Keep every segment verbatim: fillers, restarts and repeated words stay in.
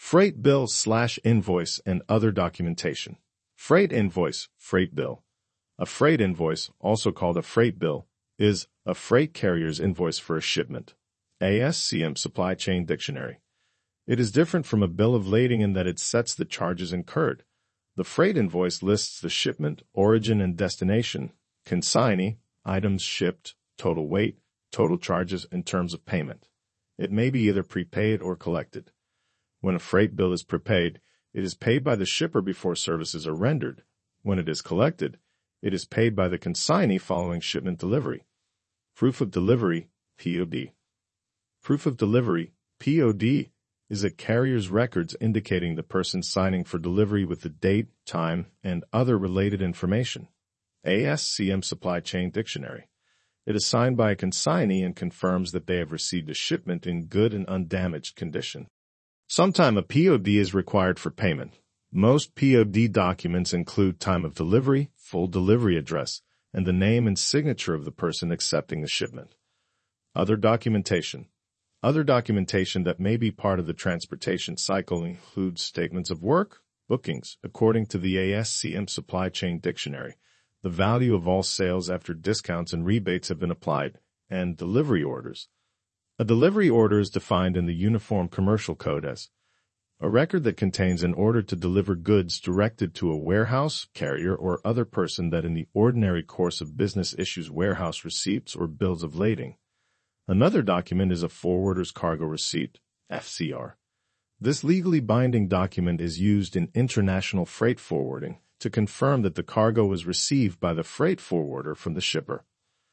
Freight bill slash invoice and other documentation. Freight invoice, freight bill. A freight invoice, also called a freight bill, is a freight carrier's invoice for a shipment. A S C M Supply Chain Dictionary. It is different from a bill of lading in that it sets the charges incurred. The freight invoice lists the shipment, origin, and destination, consignee, items shipped, total weight, total charges, and terms of payment. It may be either prepaid or collected. When a freight bill is prepaid, it is paid by the shipper before services are rendered. When it is collected, it is paid by the consignee following shipment delivery. Proof of delivery, P O D. Proof of delivery, P O D, is a carrier's records indicating the person signing for delivery with the date, time, and other related information. A S C M Supply Chain Dictionary. It is signed by a consignee and confirms that they have received a shipment in good and undamaged condition. Sometimes a P O D is required for payment. Most P O D documents include time of delivery, full delivery address, and the name and signature of the person accepting the shipment. Other documentation. Other documentation that may be part of the transportation cycle includes statements of work, bookings, according to the A S C M Supply Chain Dictionary. The value of all sales after discounts and rebates have been applied, and delivery orders. A delivery order is defined in the Uniform Commercial Code as a record that contains an order to deliver goods directed to a warehouse, carrier, or other person that in the ordinary course of business issues warehouse receipts or bills of lading. Another document is a forwarder's cargo receipt, F C R. This legally binding document is used in international freight forwarding to confirm that the cargo was received by the freight forwarder from the shipper.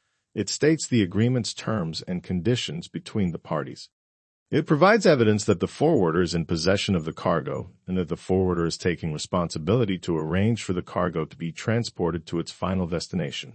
It states the agreement's terms and conditions between the parties. It provides evidence that the forwarder is in possession of the cargo and that the forwarder is taking responsibility to arrange for the cargo to be transported to its final destination.